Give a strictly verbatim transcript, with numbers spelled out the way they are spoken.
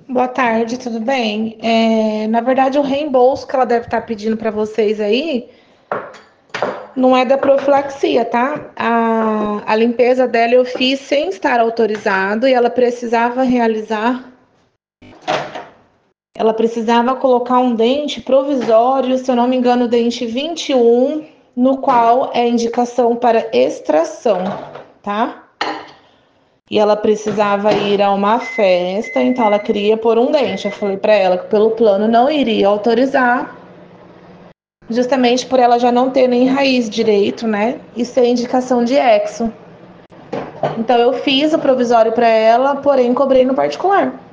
Boa tarde, tudo bem? É, na verdade, o reembolso que ela deve estar pedindo para vocês aí não é da profilaxia, tá? A, a limpeza dela eu fiz sem estar autorizado e ela precisava realizar. Ela precisava colocar um dente provisório, se eu não me engano, o dente vinte e um, no qual é indicação para extração, tá? E ela precisava ir a uma festa, então ela queria pôr um dente. Eu falei para ela que pelo plano não iria autorizar, justamente por ela já não ter nem raiz direito, né? E ser indicação de exo. Então eu fiz o provisório para ela, porém cobrei no particular.